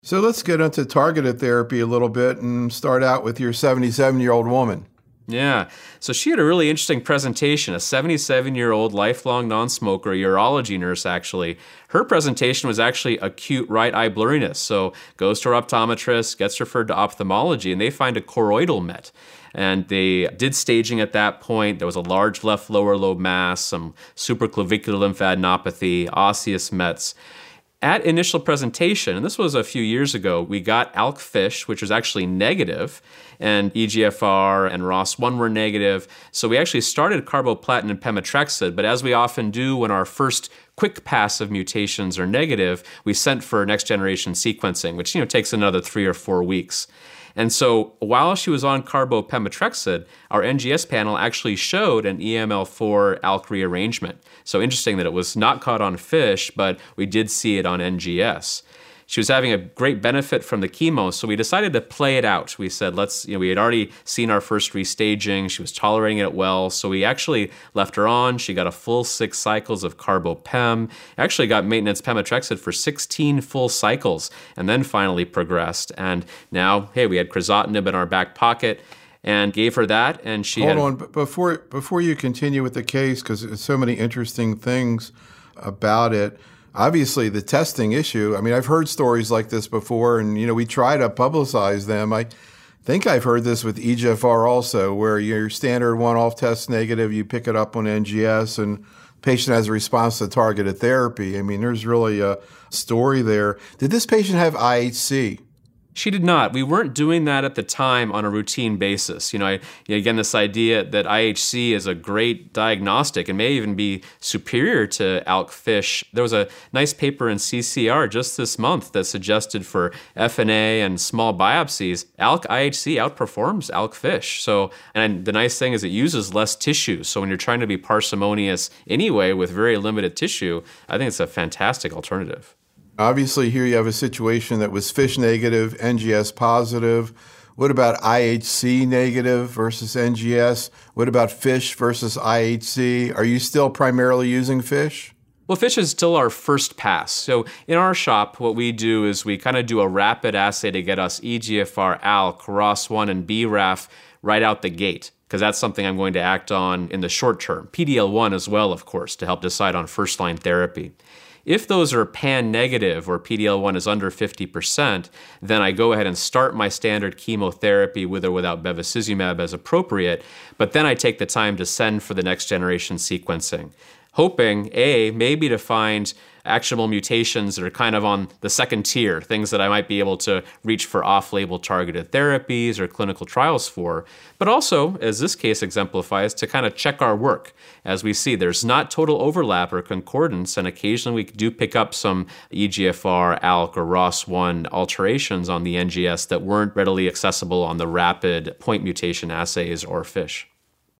So let's get into targeted therapy a little bit and start out with your 77-year-old woman. Yeah. So she had a really interesting presentation, a 77-year-old lifelong non-smoker, a urology nurse actually. Her presentation was actually acute right eye blurriness. So goes to her optometrist, gets referred to ophthalmology, and they find a choroidal met. And they did staging at that point. There was a large left lower lobe mass, some supraclavicular lymphadenopathy, osseous mets. At initial presentation, and this was a few years ago, we got ALK-FISH, which was actually negative, and EGFR and ROS1 were negative. So we actually started carboplatin and pemetrexed, but as we often do when our first quick pass of mutations are negative, we sent for next generation sequencing, which takes another 3 or 4 weeks. And so while she was on carbopemetrexed, our NGS panel actually showed an EML4 ALK rearrangement. So interesting that it was not caught on FISH, but we did see it on NGS. She was having a great benefit from the chemo, so we decided to play it out. We said, we had already seen our first restaging. She was tolerating it well, so we actually left her on. She got a full 6 cycles of carbopem, actually got maintenance pemetrexed for 16 full cycles, and then finally progressed. And now, hey, we had crizotinib in our back pocket, and gave her that, and she Hold on, before you continue with the case, because there's so many interesting things about it. Obviously, the testing issue, I've heard stories like this before, and, we try to publicize them. I think I've heard this with EGFR also, where your standard one-off test negative, you pick it up on NGS, and patient has a response to targeted therapy. There's really a story there. Did this patient have IHC? She did not. We weren't doing that at the time on a routine basis. Again, this idea that IHC is a great diagnostic and may even be superior to ALK-FISH. There was a nice paper in CCR just this month that suggested for FNA and small biopsies, ALK-IHC outperforms ALK-FISH. So, and the nice thing is it uses less tissue. So when you're trying to be parsimonious anyway with very limited tissue, I think it's a fantastic alternative. Obviously, here you have a situation that was FISH negative, NGS positive. What about IHC negative versus NGS? What about FISH versus IHC? Are you still primarily using FISH? Well, FISH is still our first pass. So in our shop, what we do is we kind of do a rapid assay to get us EGFR, ALK, ROS1, and BRAF right out the gate, because that's something I'm going to act on in the short term. PD-L1 as well, of course, to help decide on first-line therapy. If those are pan-negative or PD-L1 is under 50%, then I go ahead and start my standard chemotherapy with or without bevacizumab as appropriate, but then I take the time to send for the next generation sequencing, hoping, maybe to find actionable mutations that are kind of on the second tier, things that I might be able to reach for off-label targeted therapies or clinical trials for, but also, as this case exemplifies, to kind of check our work. As we see, there's not total overlap or concordance, and occasionally we do pick up some EGFR, ALK, or ROS1 alterations on the NGS that weren't readily accessible on the rapid point mutation assays or FISH.